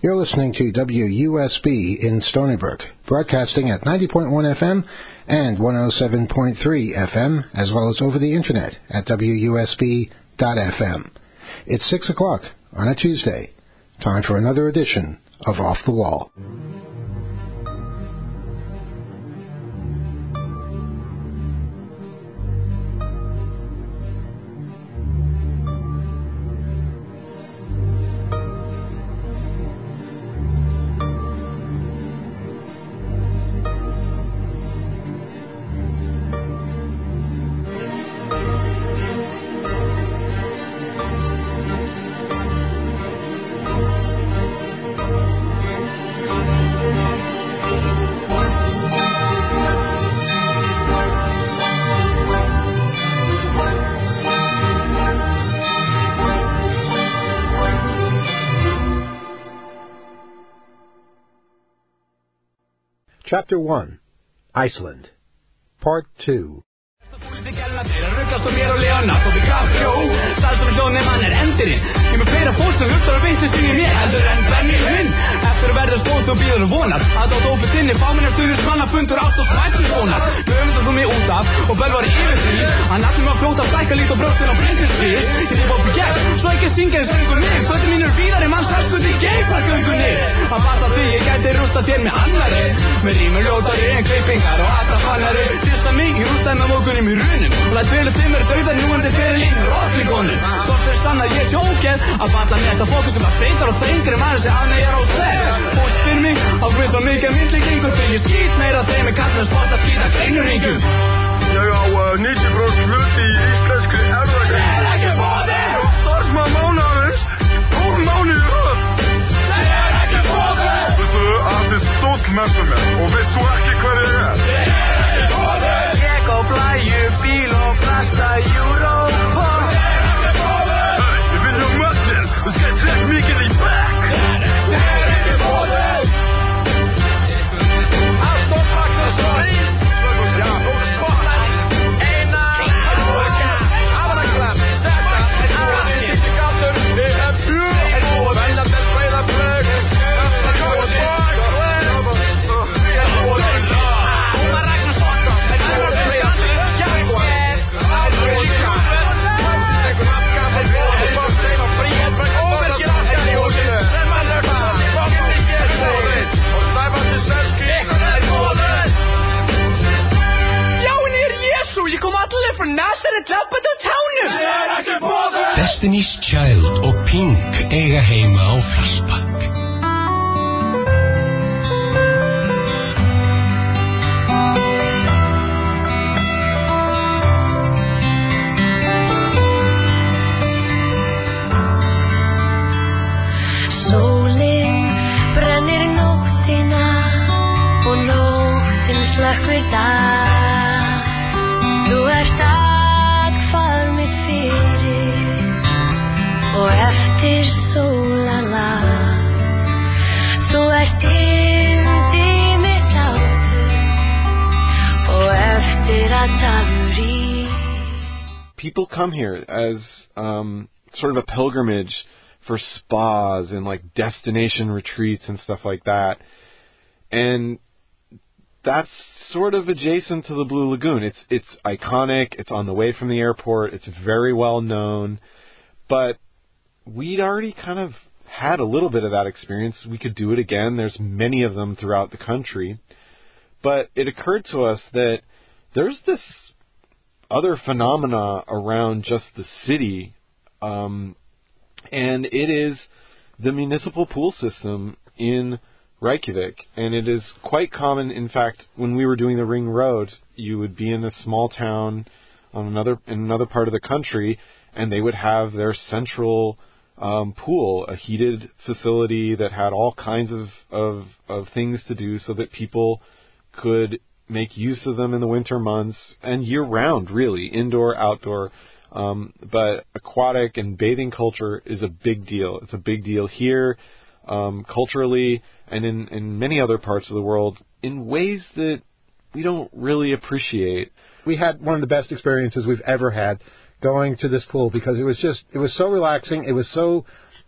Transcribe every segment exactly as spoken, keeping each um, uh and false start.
You're listening to W U S B in Stony Brook, broadcasting at ninety point one F M and one oh seven point three F M, as well as over the Internet at W U S B dot F M. It's six o'clock on a Tuesday. Time for another edition of Off the Wall. Chapter one, Iceland, Part two. Laat vele timmer döden nu under ferelin rotligonen. Som förstannar ger tjonken av alla nästa folk som har fritar och sänker man sig an er och släpp. Och styrning av grönt och mycket myntlig kring och flyger skit med att det med kattens fart att skida kringeringum. Jag har nittio procent slut i isländska ärvdagen. Det är inte på det! Starsma månadens och månader. Det är inte på det! Vet du att det är stort med för mig och vet du inte vad det är? Det är inte på det! Jag går flyg bil och plasta Europa. Det är inte på det! Jag vill ha möten och ska träffa Mikael i back. Det är inte på det! Allt och fakta så hit. Ja, och spotlight. Ena. Avna klapp. Sätta. Alla lite katter. Det är pur. Vända till fredag flög. Jag går och bak. Jag går och bak. Hon räknar svarta. Jag går och bak. Jag går. Destiny's Child og Pink eiga heima á Flissbakk. Sólin brennir nóttina og nóttin slökkvir dag. Þú ert aðfar mitt fyrir og eftir sólarlag. Þú ert yndi mitt áttur og eftir að dagur í. People come here as um, sort of a pilgrimage for spas and like destination retreats and stuff like that. And that's sort of adjacent to the Blue Lagoon. It's it's iconic. It's on the way from the airport. It's very well known. But we'd already kind of had a little bit of that experience. We could do it again. There's many of them throughout the country. But it occurred to us that there's this other phenomena around just the city, um, and it is the municipal pool system in Reykjavik. And it is quite common. In fact, when we were doing the Ring Road, you would be in a small town on another in another part of the country, and they would have their central um, pool, a heated facility that had all kinds of, of, of things to do so that people could make use of them in the winter months and year-round, really, indoor, outdoor. Um, but aquatic and bathing culture is a big deal. It's a big deal here, um, culturally, and in, in many other parts of the world in ways that we don't really appreciate. We had one of the best experiences we've ever had going to this pool because it was just, it was so relaxing. It was so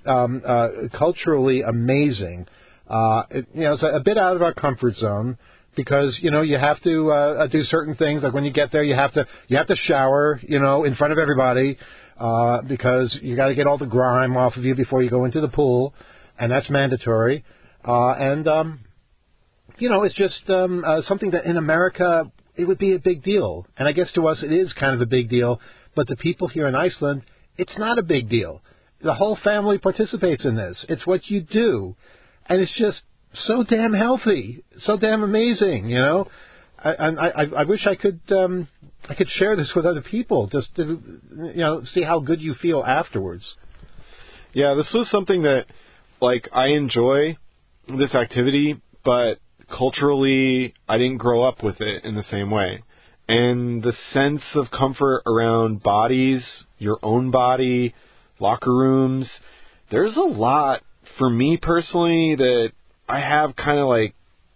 um, uh, culturally amazing. Uh, it, you know, it's a, a bit out of our comfort zone because you know you have to uh, do certain things. Like when you get there, you have to you have to shower, you know, in front of everybody uh, because you got to get all the grime off of you before you go into the pool, and that's mandatory. Uh, and um, you know, it's just um, uh, something that in America it would be a big deal, and I guess to us it is kind of a big deal. But the people here in Iceland, it's not a big deal. The whole family participates in this. It's what you do. And it's just so damn healthy, so damn amazing, you know. I, I, I wish I could um, I could share this with other people, just to, you know, see how good you feel afterwards. Yeah, this was something that, like, I enjoy this activity, but culturally I didn't grow up with it in the same way. And the sense of comfort around bodies, your own body, locker rooms, there's a lot, for me personally, that I have kind of like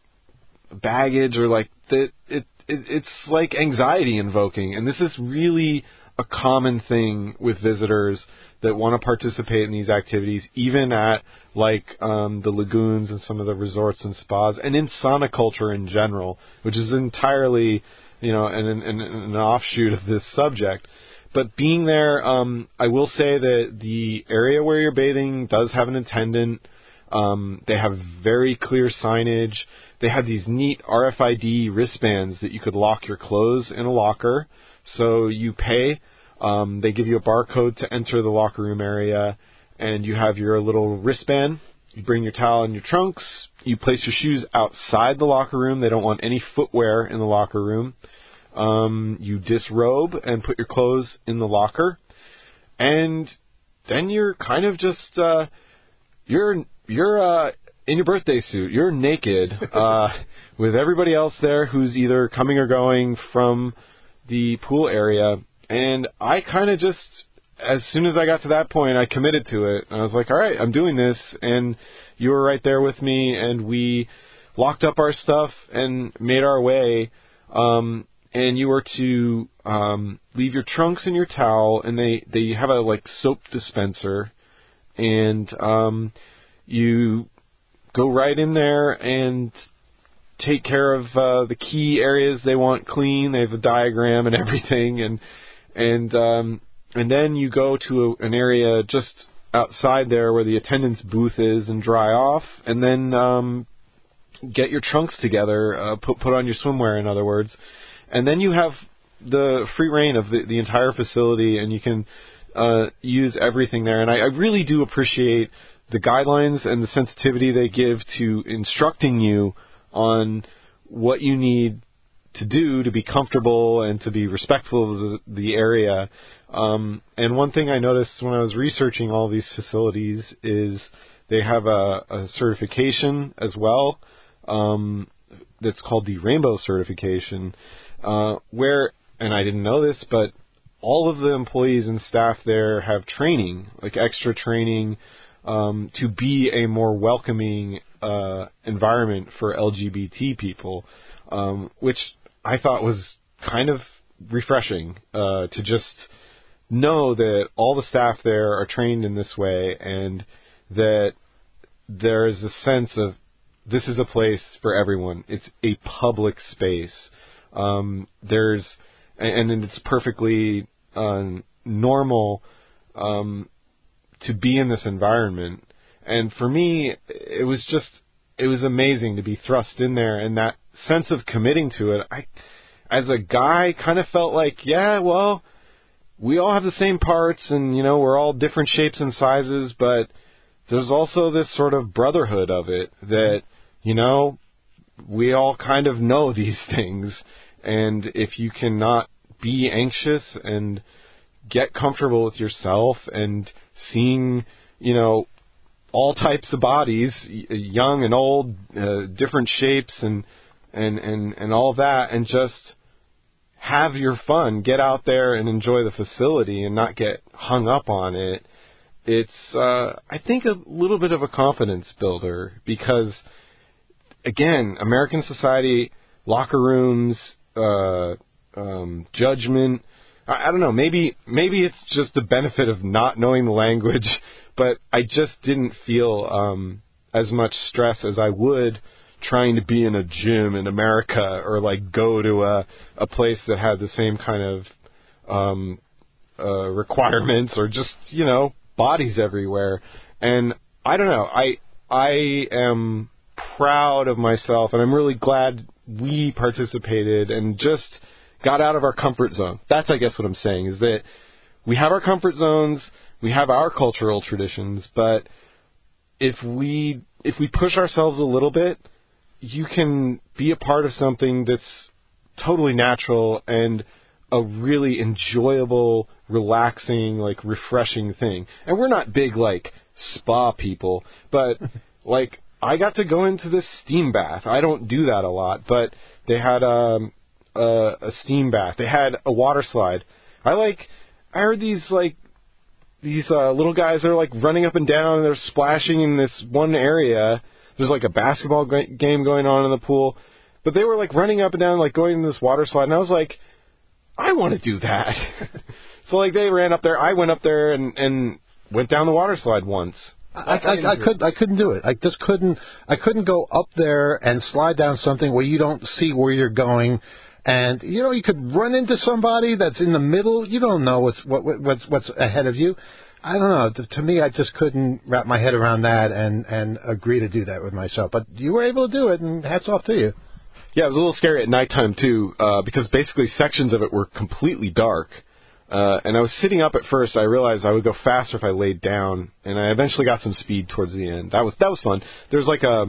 baggage or like that it, it it's like anxiety invoking. And this is really a common thing with visitors that want to participate in these activities, even at like um, the lagoons and some of the resorts and spas, and in sauna culture in general, which is entirely, you know, an, an, an offshoot of this subject. But being there, um, I will say that the area where you're bathing does have an attendant. Um, they have very clear signage. They have these neat R F I D wristbands that you could lock your clothes in a locker. So you pay. Um, they give you a barcode to enter the locker room area, and you have your little wristband. You bring your towel and your trunks. You place your shoes outside the locker room. They don't want any footwear in the locker room. Um, you disrobe and put your clothes in the locker, and then you're kind of just uh, you're you're uh, in your birthday suit. You're naked uh, with everybody else there who's either coming or going from the pool area. And I kind of just, as soon as I got to that point, I committed to it. I was like, all right, I'm doing this, and you were right there with me, and we locked up our stuff and made our way. Um, and you were to um, leave your trunks and your towel, and they, they have a like soap dispenser, and um, you go right in there and take care of uh, the key areas they want clean. They have a diagram and everything, and and um, and then you go to a, an area just outside there where the attendant's booth is and dry off, and then um, get your trunks together, uh, put put on your swimwear, in other words. And then you have the free reign of the, the entire facility, and you can uh, use everything there. And I, I really do appreciate the guidelines and the sensitivity they give to instructing you on what you need to do to be comfortable and to be respectful of the, the area. Um, and one thing I noticed when I was researching all these facilities is they have a, a certification as well um, that's called the Rainbow Certification. Uh, where, and I didn't know this, but all of the employees and staff there have training, like extra training, um, to be a more welcoming uh, environment for L G B T people, um, which I thought was kind of refreshing uh, to just know that all the staff there are trained in this way, and that there is a sense of this is a place for everyone. It's a public space. Um, there's, and, and it's perfectly uh, normal um, to be in this environment. And for me, it was just, it was amazing to be thrust in there, and that sense of committing to it. I, as a guy, kind of felt like, yeah, well, we all have the same parts, and you know, we're all different shapes and sizes, but there's also this sort of brotherhood of it that, you know, we all kind of know these things. And if you cannot be anxious and get comfortable with yourself and seeing, you know, all types of bodies, young and old, uh, different shapes and, and, and, and all that, and just have your fun, get out there and enjoy the facility and not get hung up on it, it's, uh, I think, a little bit of a confidence builder because, again, American society, locker rooms, uh, um, judgment, I, I don't know, maybe maybe it's just the benefit of not knowing the language, but I just didn't feel um, as much stress as I would trying to be in a gym in America or like go to a a place that had the same kind of um, uh, requirements or just, you know, bodies everywhere. And I don't know, I I am proud of myself, and I'm really glad we participated and just got out of our comfort zone. That's, I guess, what I'm saying, is that we have our comfort zones, we have our cultural traditions, but if we if we push ourselves a little bit, you can be a part of something that's totally natural and a really enjoyable, relaxing, like refreshing thing. And we're not big like spa people, but like I got to go into this steam bath. I don't do that a lot, but they had um, a, a steam bath. They had a water slide. I like. I heard these like these uh, little guys. They're like running up and down, and they're splashing in this one area. There's like a basketball g- game going on in the pool, but they were like running up and down, like going in this water slide, and I was like, I want to do that. So like they ran up there. I went up there and and went down the water slide once. I, I, I could I couldn't do it. I just couldn't I couldn't go up there and slide down something where you don't see where you're going, and you know you could run into somebody that's in the middle. You don't know what's what what's what's ahead of you. I don't know. To, to me, I just couldn't wrap my head around that and and agree to do that with myself. But you were able to do it, and hats off to you. Yeah, it was a little scary at nighttime too, uh, because basically sections of it were completely dark. Uh, and I was sitting up at first. I realized I would go faster if I laid down, and I eventually got some speed towards the end. That was that was fun. There's like a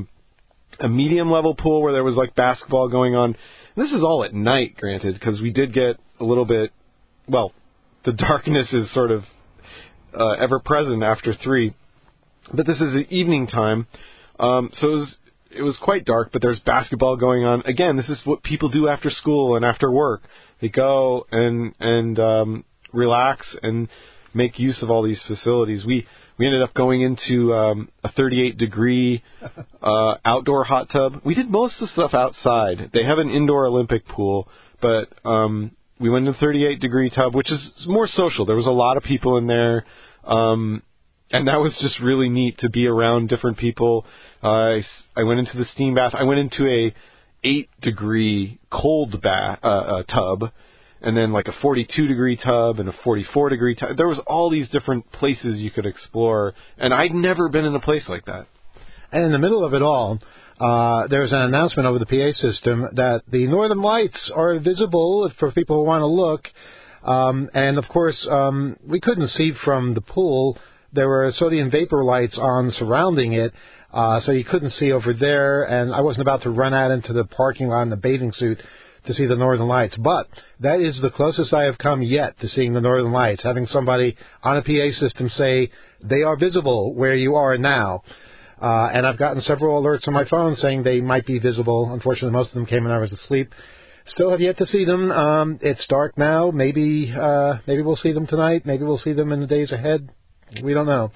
a medium level pool where there was like basketball going on. This is all at night, granted, because we did get a little bit. Well, the darkness is sort of uh, ever present after three, but this is the evening time, um, so it was it was quite dark. But there's basketball going on. Again, this is what people do after school and after work. They go and and um, relax and make use of all these facilities. We we ended up going into um, a thirty-eight degree uh, outdoor hot tub. We did most of the stuff outside. They have an indoor Olympic pool, but um, we went in a thirty-eight degree tub, which is more social. There was a lot of people in there, um, and that was just really neat to be around different people. Uh, I, I went into the steam bath. I went into a eight degree cold bath uh, uh, tub, and then like a forty-two degree tub and a forty-four degree tub. There was all these different places you could explore, and I'd never been in a place like that. And in the middle of it all, uh, there was an announcement over the P A system that the Northern Lights are visible for people who want to look. Um, and of course, um, we couldn't see from the pool. There were sodium vapor lights on surrounding it. Uh, so you couldn't see over there, and I wasn't about to run out into the parking lot in the bathing suit to see the Northern Lights. But that is the closest I have come yet to seeing the Northern Lights, having somebody on a P A system say they are visible where you are now. Uh, and I've gotten several alerts on my phone saying they might be visible. Unfortunately, most of them came when I was asleep. Still have yet to see them. Um, it's dark now. Maybe uh, maybe we'll see them tonight. Maybe we'll see them in the days ahead. We don't know.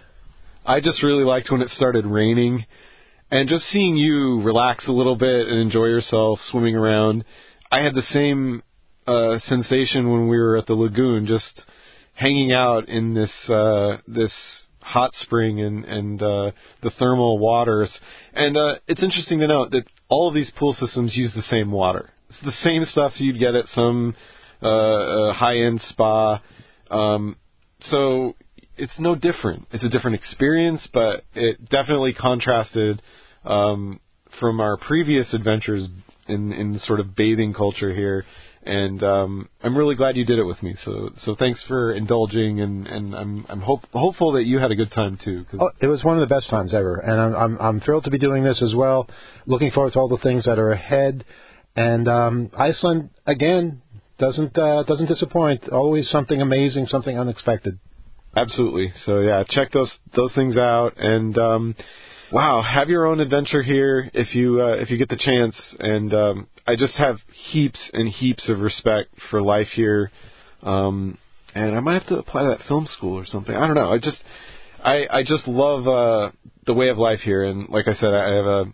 I just really liked when it started raining, and just seeing you relax a little bit and enjoy yourself swimming around. I had the same uh, sensation when we were at the lagoon, just hanging out in this uh, this hot spring and, and uh, the thermal waters. And uh, it's interesting to note that all of these pool systems use the same water. It's the same stuff you'd get at some uh, uh, high-end spa. Um, so it's no different. It's a different experience, but it definitely contrasted um, from our previous adventures in, in sort of bathing culture here. And um, I'm really glad you did it with me. So so thanks for indulging, and, and I'm I'm hope, hopeful that you had a good time too. Oh, it was one of the best times ever, and I'm, I'm I'm thrilled to be doing this as well. Looking forward to all the things that are ahead. And um, Iceland again doesn't uh, doesn't disappoint. Always something amazing, something unexpected. Absolutely. So yeah, check those those things out, and um, wow, have your own adventure here if you uh, if you get the chance. And um, I just have heaps and heaps of respect for life here, um, and I might have to apply to that film school or something. I don't know. I just I I just love uh, the way of life here, and like I said, I have a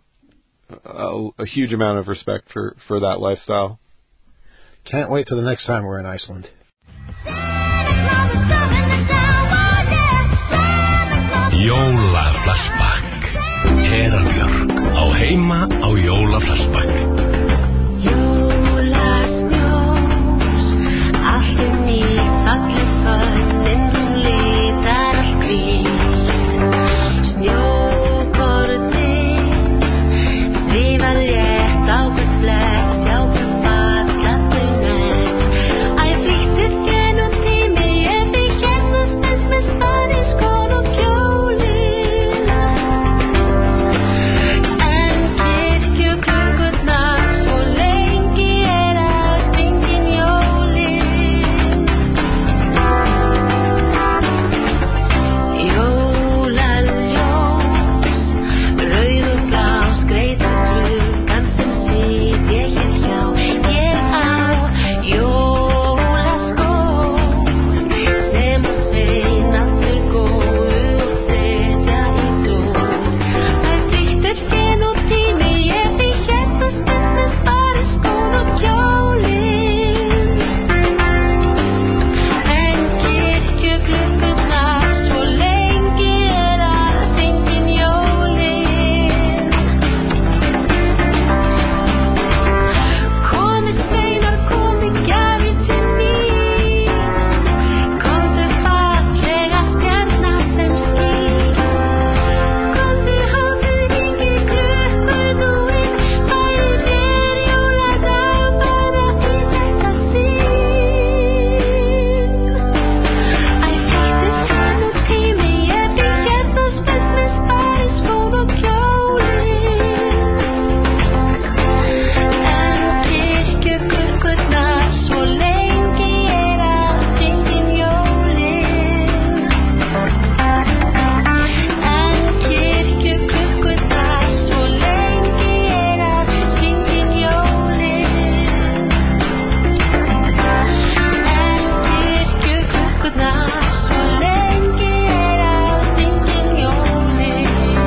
a, a huge amount of respect for, for that lifestyle. Can't wait till the next time we're in Iceland. Santa Claus is coming to town, oh yeah, Santa Jólaflashback. Hera Björk á heima á Jólaflashback. Jólasnjós, allt nýtt, fallið fönnin, hún litar allt hvítt. Snjókornin svífa létt á hvert blett, sjá hver falla þau nett. Æ, flýttu þér nú tími, ég fikk hérna spennt með spariskón og kjólinn. En kirkjuklukkurnar, svo lengi er allt engin jólin. Jólaljós, rauð og blá, skreyta klukkan sem sit ég hér hjá. Ég á jólaskó sem að sveinarnir góðu og setja í dós. Æ, flýttu þér nú tími, ég fikk hérna spennt með spariskón og kjólinn. En kirkjuklukkurnar, svo lengi er allt engin jólin. Komið sveinar, komið gjafir til mín. Komdu fallega stjarna sem skín. Komdu hátíðingi klukkur nú inn. Færðu þér jóladag bara í þetta sinn. Æ, flýttu þér nú tími, ég fikk hérna spennt með spariskón og kjólinn. En kirkjuklukkurnar, svo lengi er allt engin jólin. En kirkjuklukkurnar, svo lengi er allt engin jólin. En kirkjuklukkurnar, svo lengi er allt engin jólin.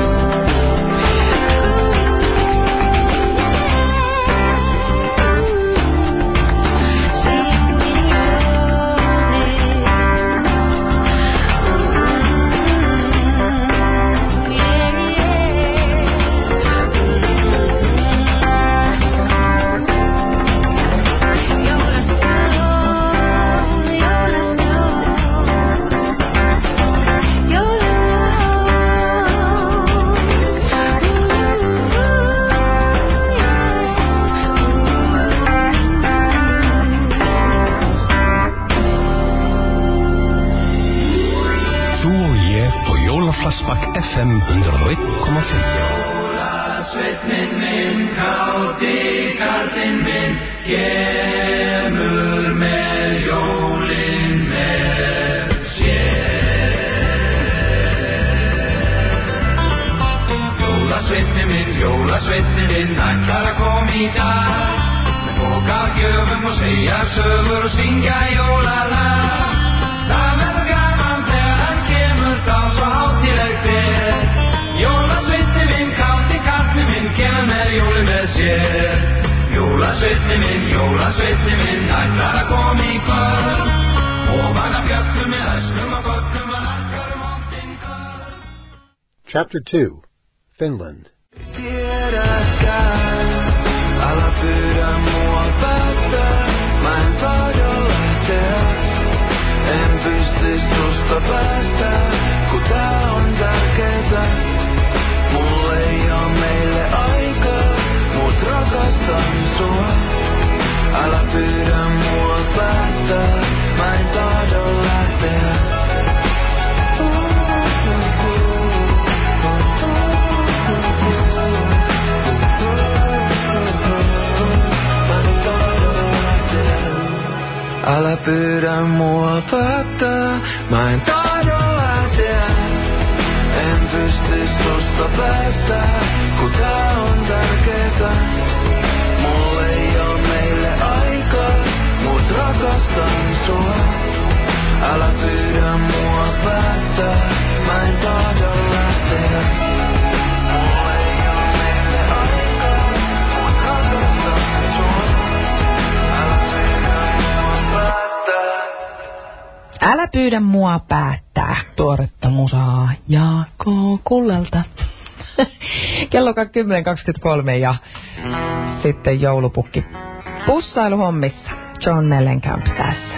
Þú og ég á Jólaflashback F M hundrað og einn komma fimm. Jólasveinninn minn, káti karlinn minn, kemur með jólin með sér. Jólasveinninn minn, jólasveinninn minn, ætlar að koma í dag, með poka af gjöfum og segja sögur og syngja jólalag. Það verður gaman þegar hann kemur þá svo hátíðlegt er. Jólasveinninn minn, káti karlinn minn, kemur með jólin með sér. Jólasveinninn minn, jólasveinninn minn, ætlar að koma í kvöld, ofan af fjöllum með öskum og göllum og nakkar um hóttinn kvöld. Chapter two, Finland. Alla fyra målvakter, mä en taida lähteä. En pysty susta päästä, kun tää on tärkeetä. Mulla ei oo meille aikaa, mut rakastan sua. Älä pyydä mua päättää, mä en taida lähteä. Älä pyydä mua päättää, mä en tahdo lähteä. En pysty susta päästä, kun tää on tärkeetä. Mulla ei oo meille aikaa, mut rakastan sua. Älä pyydä mua päättää, mä en tahdo lähteä. Mulla ei oo meille aikaa, mut rakastan sua. Älä pyydä mua päättää. Älä pyydä mua päättää. Tuoretta musaa Jaakko Kullelta. Kello kymmenen kaksikymmentäkolme ja sitten joulupukki pussailuhommissa. John Mellencamp tässä.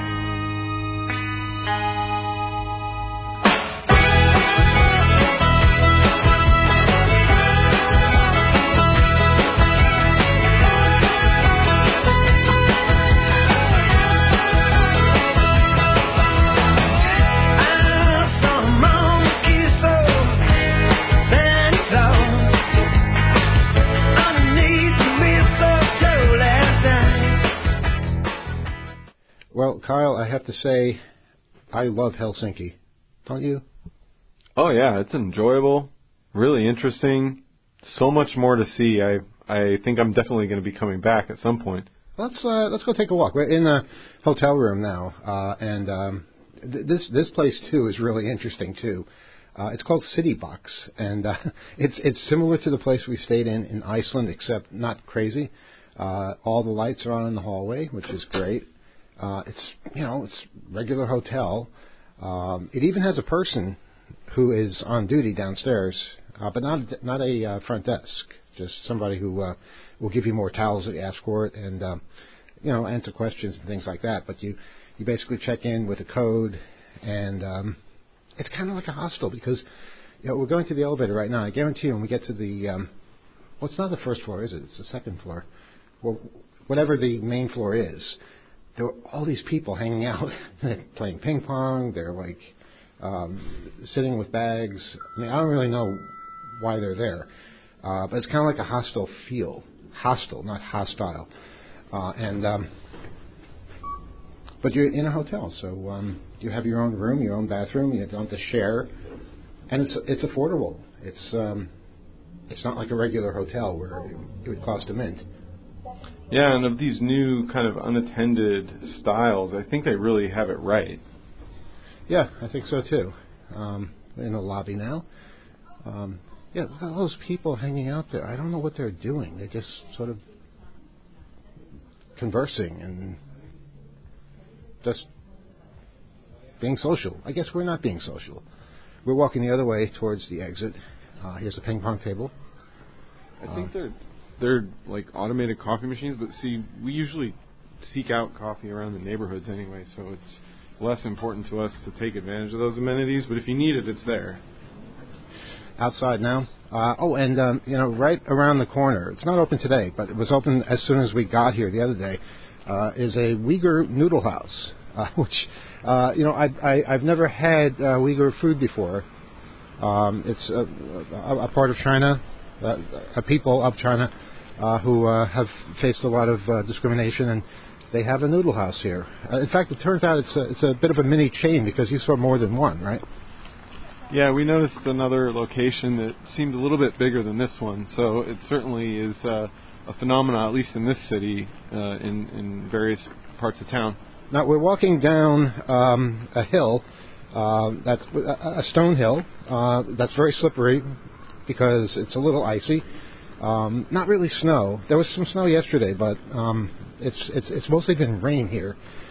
Well, Kyle, I have to say, I love Helsinki. Don't you? Oh yeah, it's enjoyable, really interesting, so much more to see. I I think I'm definitely going to be coming back at some point. Let's uh, let's go take a walk. We're in a hotel room now, uh, and um, th- this this place too is really interesting too. Uh, it's called City Box, and uh, it's it's similar to the place we stayed in in Iceland, except not crazy. Uh, all the lights are on in the hallway, which is great. Uh, it's, you know, it's regular hotel. Um, it even has a person who is on duty downstairs, uh, but not not a uh, front desk. Just somebody who uh, will give you more towels if you ask for it, and um, you know, answer questions and things like that. But you you basically check in with a code, and um, it's kind of like a hostel because you know we're going to the elevator right now. I guarantee you, when we get to the um, well, it's not the first floor, is it? It's the second floor. Well, whatever the main floor is. There were all these people hanging out, playing ping pong. They're like um, sitting with bags. I mean, I don't really know why they're there, uh, but it's kind of like a hostile feel. Hostile, not hostile. Uh, and um, but you're in a hotel, so um, you have your own room, your own bathroom. You don't have to share, and it's it's affordable. It's um, it's not like a regular hotel where it would cost a mint. Yeah, and of these new kind of unattended styles, I think they really have it right. Yeah, I think so too. Um, in the lobby now. Um, yeah, look at all those people hanging out there. I don't know what they're doing. They're just sort of conversing and just being social. I guess we're not being social. We're walking the other way towards the exit. Uh, here's a ping pong table. I think uh, they're... They're like automated coffee machines, but see, we usually seek out coffee around the neighborhoods anyway, so it's less important to us to take advantage of those amenities, but if you need it, it's there. Outside now. Uh, oh, and, um, you know, right around the corner, it's not open today, but it was open as soon as we got here the other day, uh, is a Uyghur noodle house, uh, which, uh, you know, I, I, I've never had uh, Uyghur food before. Um, it's a, a, a part of China, uh, a people of China. Uh, who uh, have faced a lot of uh, discrimination, and they have a noodle house here. Uh, in fact, it turns out it's a, it's a bit of a mini chain because you saw more than one, right? Yeah, we noticed another location that seemed a little bit bigger than this one, so it certainly is uh, a phenomenon, at least in this city, uh, in, in various parts of town. Now, we're walking down um, a hill, uh, that's a stone hill, uh, that's very slippery because it's a little icy. Um, not really snow. There was some snow yesterday, but um, it's it's it's mostly been rain here.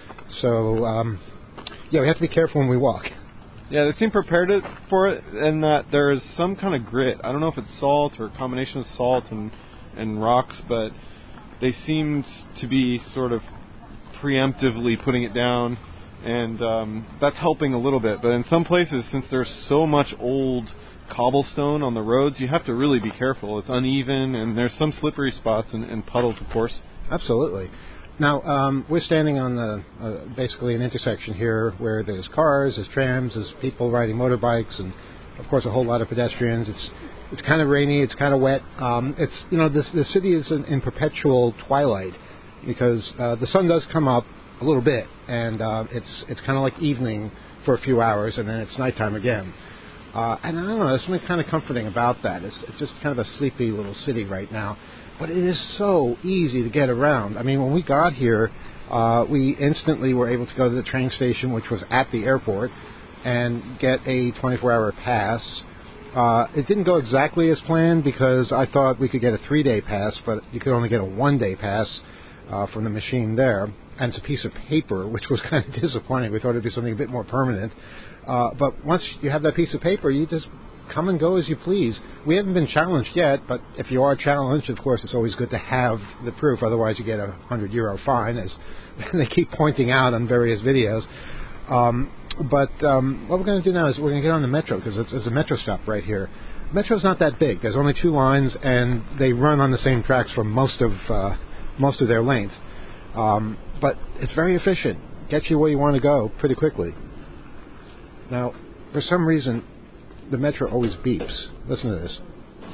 So um, yeah, we have to be careful when we walk. Yeah, they seem prepared it, for it, and that there is some kind of grit. I don't know if it's salt or a combination of salt and and rocks, but they seemed to be sort of preemptively putting it down, and um, that's helping a little bit. But in some places, since there's so much old cobblestone on the roads, you have to really be careful. It's uneven, and there's some slippery spots and, and puddles, of course. Absolutely. Now, um, we're standing on the, uh, basically an intersection here where there's cars, there's trams, there's people riding motorbikes, and, of course, a whole lot of pedestrians. It's it's kind of rainy, it's kind of wet. Um, it's, you know, this, the city is in, in perpetual twilight because uh, the sun does come up a little bit, and uh, it's, it's kind of like evening for a few hours, and then it's nighttime again. Uh, and I don't know, there's something kind of comforting about that. It's, it's just kind of a sleepy little city right now. But it is so easy to get around. I mean, when we got here, uh, we instantly were able to go to the train station, which was at the airport, and get a twenty-four hour pass. Uh, it didn't go exactly as planned because I thought we could get a three-day pass, but you could only get a one-day pass uh, from the machine there. and it's a piece of paper, which was kind of disappointing. We thought it'd be something a bit more permanent. Uh, but once you have that piece of paper, you just come and go as you please. We haven't been challenged yet, but if you are challenged, of course, it's always good to have the proof. Otherwise, you get a hundred euro fine, as they keep pointing out on various videos. Um, but um, what we're going to do now is we're going to get on the metro, because there's a metro stop right here. Metro's not that big. There's only two lines, and they run on the same tracks for most of uh, most of their length. Um, but it's very efficient. Gets you where you want to go pretty quickly. Now, for some reason, the metro always beeps. Listen to this.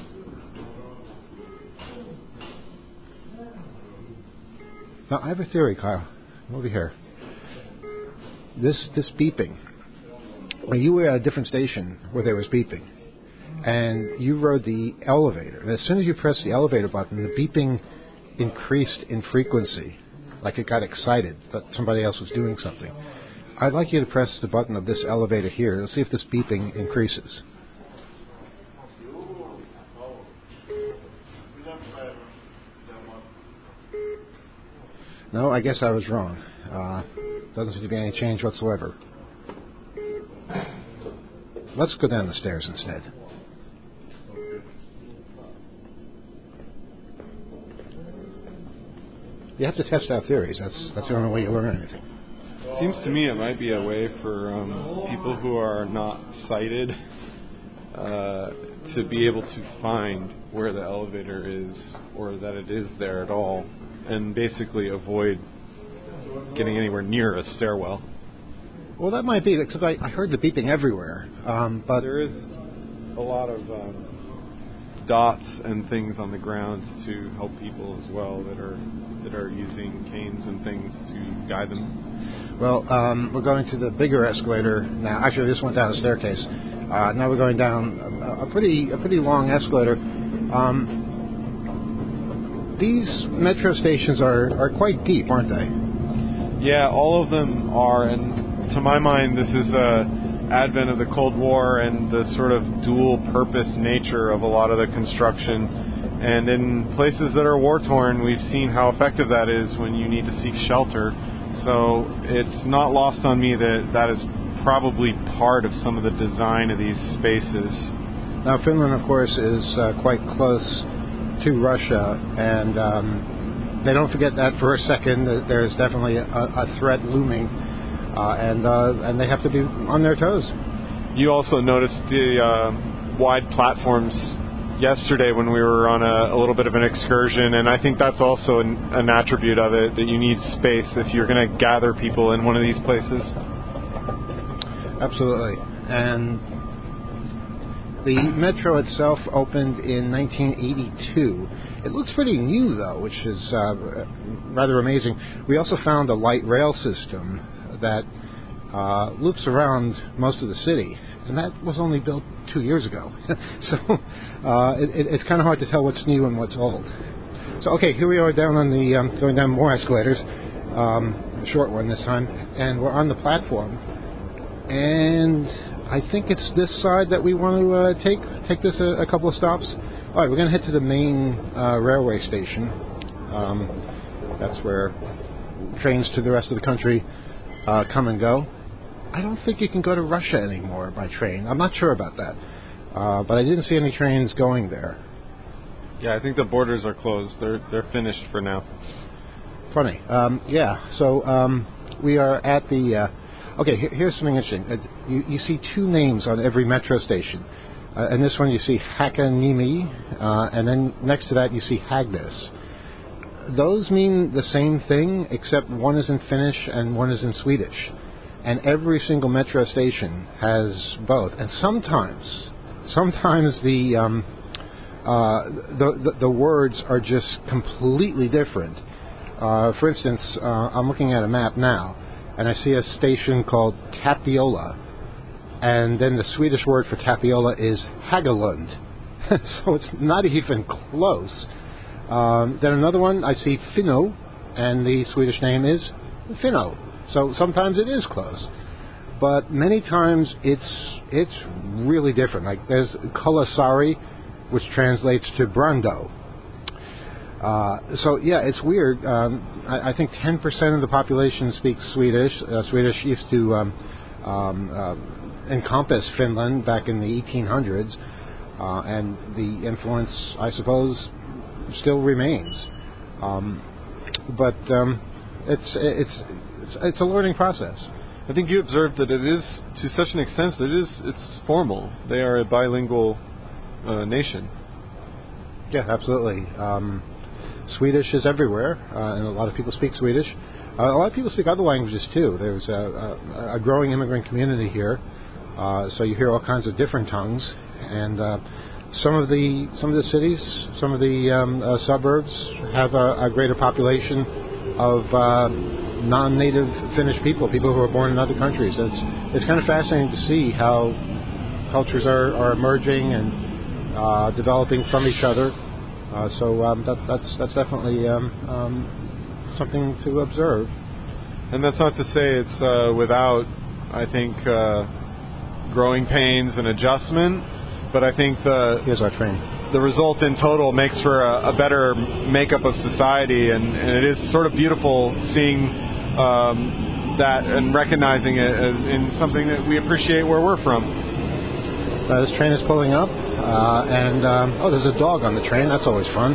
Now, I have a theory, Kyle. Over here. This this beeping. When you were at a different station where there was beeping, and you rode the elevator, and as soon as you pressed the elevator button, the beeping increased in frequency, like it got excited that somebody else was doing something. I'd like you to press the button of this elevator here. Let's see if this beeping increases. No, I guess I was wrong. Uh, doesn't seem to be any change whatsoever. Let's go down the stairs instead. You have to test out theories. That's that's the only way you learn anything. Seems to me it might be a way for um, people who are not sighted uh, to be able to find where the elevator is, or that it is there at all, and basically avoid getting anywhere near a stairwell. Well, that might be, because I, I heard the beeping everywhere. Um, but there is a lot of um, dots and things on the ground to help people as well that are that are using canes and things to guide them. Well, um, we're going to the bigger escalator now. Actually, this went down a staircase. Uh, now we're going down a, a pretty a pretty long escalator. Um, these metro stations are, are quite deep, aren't they? Yeah, all of them are, and to my mind, this is a advent of the Cold War and the sort of dual-purpose nature of a lot of the construction. And in places that are war-torn, we've seen how effective that is when you need to seek shelter. So it's not lost on me that that is probably part of some of the design of these spaces. Now, Finland, of course, is uh, quite close to Russia, and um, they don't forget that for a second. There's definitely a, a threat looming. Uh, and uh, and they have to be on their toes. You also noticed the uh, wide platforms yesterday when we were on a, a little bit of an excursion, and I think that's also an, an attribute of it, that you need space if you're going to gather people in one of these places. Absolutely. And the metro itself opened in nineteen eighty-two. It looks pretty new, though, which is uh, rather amazing. We also found a light rail system that uh, loops around most of the city, and that was only built two years ago. so uh, it, it, it's kind of hard to tell what's new and what's old. So okay, here we are down on the um, going down more escalators, um, a short one this time, and we're on the platform. And I think it's this side that we want to uh, take take this a, a couple of stops. All right, we're going to head to the main uh, railway station. Um, that's where trains to the rest of the country Uh, come and go. I don't think you can go to Russia anymore by train. I'm not sure about that. Uh, but I didn't see any trains going there. Yeah, I think the borders are closed. They're they're finished for now. Funny. Um, yeah, so um, we are at the... Uh, okay, here, here's something interesting. Uh, you, you see two names on every metro station. Uh, and this one you see Hakaniemi, uh, and then next to that you see Hagnes. Those mean the same thing, except one is in Finnish and one is in Swedish. And every single metro station has both. And sometimes, sometimes the um, uh, the, the the words are just completely different. Uh, for instance, uh, I'm looking at a map now, and I see a station called Tapiola, and then the Swedish word for tapiola is Hagalund. So it's not even close. Um, then another one, I see Finno, and the Swedish name is Finno. So sometimes it is close, but many times it's it's really different. Like there's Kulasari, which translates to Brando. Uh, so yeah, it's weird. Um, I, I think ten percent of the population speaks Swedish. Uh, Swedish used to um, um, uh, encompass Finland back in the eighteen hundreds, uh, and the influence, I suppose, still remains. Um, but um, it's, it's it's it's a learning process. I think you observed that it is, to such an extent, that it is it's formal. They are a bilingual uh, nation. Yeah, absolutely. Um, Swedish is everywhere, uh, and a lot of people speak Swedish. Uh, a lot of people speak other languages too. There's a, a, a growing immigrant community here, uh, so you hear all kinds of different tongues. And uh, some of the some of the cities, some of the um, uh, suburbs have a, a greater population of uh, non-native Finnish people, people who are born in other countries. It's it's kind of fascinating to see how cultures are, are emerging and uh, developing from each other. Uh, so um, that, that's that's definitely um, um, something to observe. And that's not to say it's uh, without, I think, uh, growing pains and adjustment. But I think the here's our train. The result in total makes for a, a better makeup of society, and, and it is sort of beautiful seeing um, that and recognizing it as in something that we appreciate where we're from. Uh, this train is pulling up, uh, and um, oh, there's a dog on the train. That's always fun.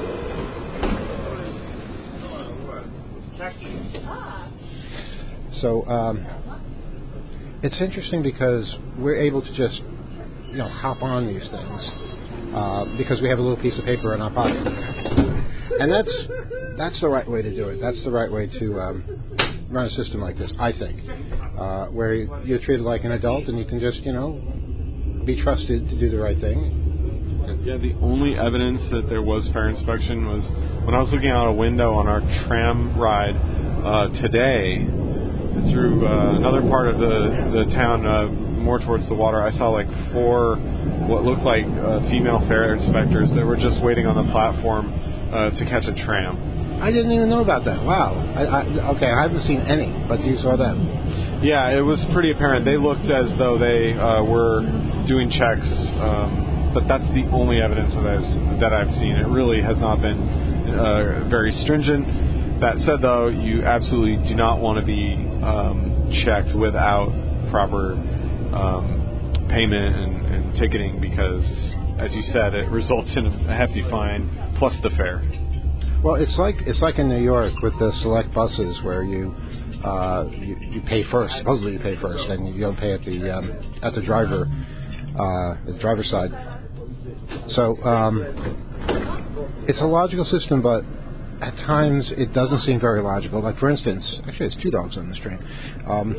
So um, it's interesting because we're able to just, you know, hop on these things uh, because we have a little piece of paper in our pocket, and that's that's the right way to do it. That's the right way to um, run a system like this, I think, uh, where you're treated like an adult and you can just, you know, be trusted to do the right thing. Yeah, the only evidence that there was fair inspection was when I was looking out a window on our tram ride uh, today through uh, another part of the the town. Uh, more towards the water, I saw like four what looked like uh, female fare inspectors that were just waiting on the platform uh, to catch a tram. I didn't even know about that. Wow. I, I, okay, I haven't seen any, but you saw them. Yeah, it was pretty apparent. They looked as though they uh, were doing checks, um, but that's the only evidence that I've, that I've seen. It really has not been uh, very stringent. That said, though, you absolutely do not want to be um, checked without proper Um, payment and, and ticketing because, as you said, it results in a hefty fine plus the fare. Well, it's like it's like in New York with the select buses where you uh, you, you pay first. Supposedly you pay first, and you don't pay at the um, at the driver uh, the driver's side. So um, it's a logical system, but at times it doesn't seem very logical. Like for instance, actually, there's two dogs on this train. Um,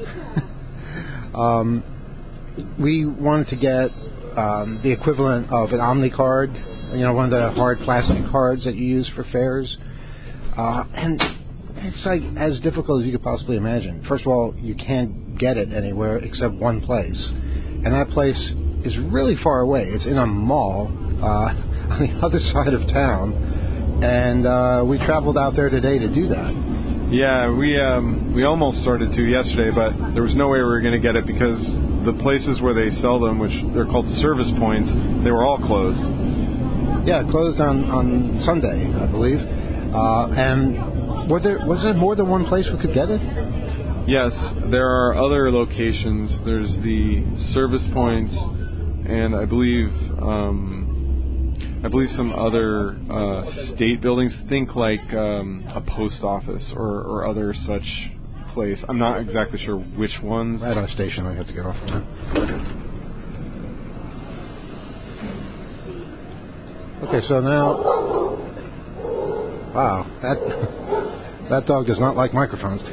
um, We wanted to get um, the equivalent of an Omni card, you know, one of the hard plastic cards that you use for fares. Uh, and it's like as difficult as you could possibly imagine. First of all, you can't get it anywhere except one place. And that place is really far away. It's in a mall uh, on the other side of town. And uh, we traveled out there today to do that. Yeah, we um, we almost started to yesterday, but there was no way we were going to get it because the places where they sell them, which they're called service points, they were all closed. Yeah, closed on, on Sunday, I believe. Uh, and were there, was there more than one place we could get it? Yes, there are other locations. There's the service points, and I believe um, I believe some other uh, state buildings. Think like um, a post office or, or other such place. I'm not exactly sure which ones. Right on station, I have to get off now. Okay, so now, wow, that that dog does not like microphones.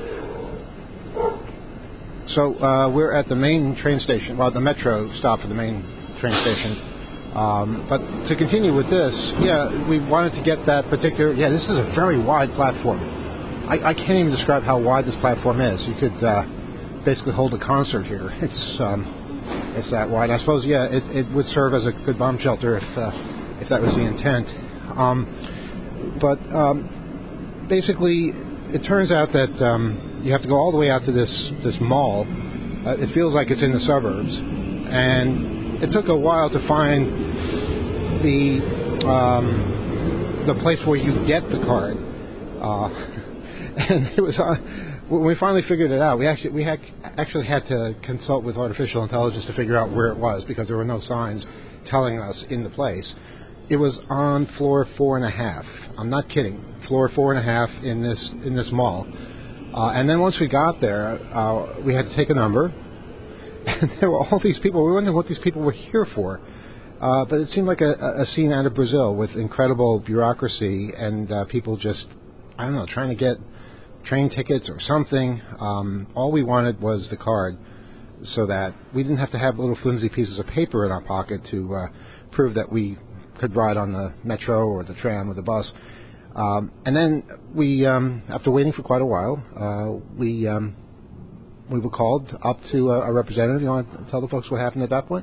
So uh, we're at the main train station, well, the metro stop for the main train station. Um, but to continue with this, yeah, we wanted to get that particular. Yeah, this is a very wide platform. I, I can't even describe how wide this platform is. You could uh, basically hold a concert here. It's um, it's that wide. I suppose, yeah, it, it would serve as a good bomb shelter if uh, if that was the intent. Um, but um, basically, it turns out that um, you have to go all the way out to this this mall. Uh, it feels like it's in the suburbs, and it took a while to find the um, the place where you get the card. Uh, and it was uh, when we finally figured it out. We actually we had actually had to consult with artificial intelligence to figure out where it was because there were no signs telling us in the place. It was on floor four and a half. I'm not kidding. Floor four and a half in this in this mall. Uh, and then once we got there, uh, we had to take a number. And there were all these people. We wondered what these people were here for. Uh, but it seemed like a, a scene out of Brazil with incredible bureaucracy and uh, people just, I don't know, trying to get train tickets or something. Um, all we wanted was the card so that we didn't have to have little flimsy pieces of paper in our pocket to uh, prove that we could ride on the metro or the tram or the bus. Um, and then we, um, after waiting for quite a while, uh, we um, we were called up to a, a representative. You want to tell the folks what happened at that point?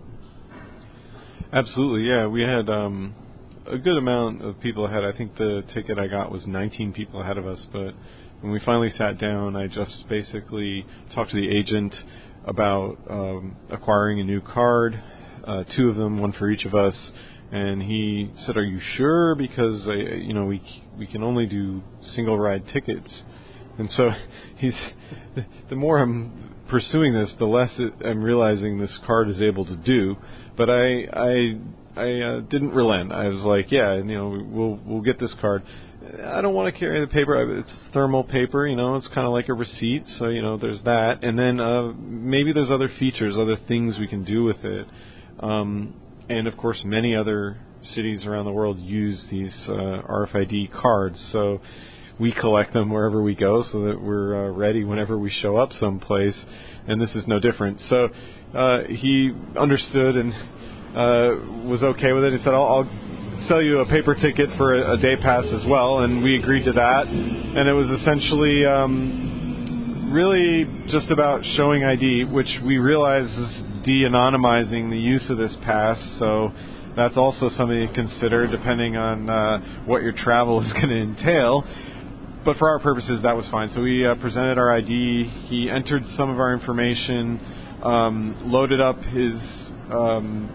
Absolutely, yeah. We had um, a good amount of people ahead. I think the ticket I got was nineteen people ahead of us. But when we finally sat down, I just basically talked to the agent about um, acquiring a new card, uh, two of them, one for each of us. And he said, "Are you sure? Because I, you know we we can only do single ride tickets." And so he's the more I'm pursuing this, the less it, I'm realizing this card is able to do. But I I I uh, didn't relent. I was like, "Yeah, you know, we'll we'll get this card." I don't want to carry the paper. It's thermal paper, you know. It's kind of like a receipt, so you know, there's that. And then uh, maybe there's other features, other things we can do with it. Um, And, of course, many other cities around the world use these uh, R F I D cards. So we collect them wherever we go so that we're uh, ready whenever we show up someplace. And this is no different. So uh, he understood and uh, was okay with it. He said, I'll, I'll sell you a paper ticket for a, a day pass as well. And we agreed to that. And it was essentially um, really just about showing I D, which we realize is de-anonymizing the use of this pass, so that's also something to consider depending on uh, what your travel is going to entail. But for our purposes, that was fine. So we uh, presented our I D. He entered some of our information, um, loaded up his um,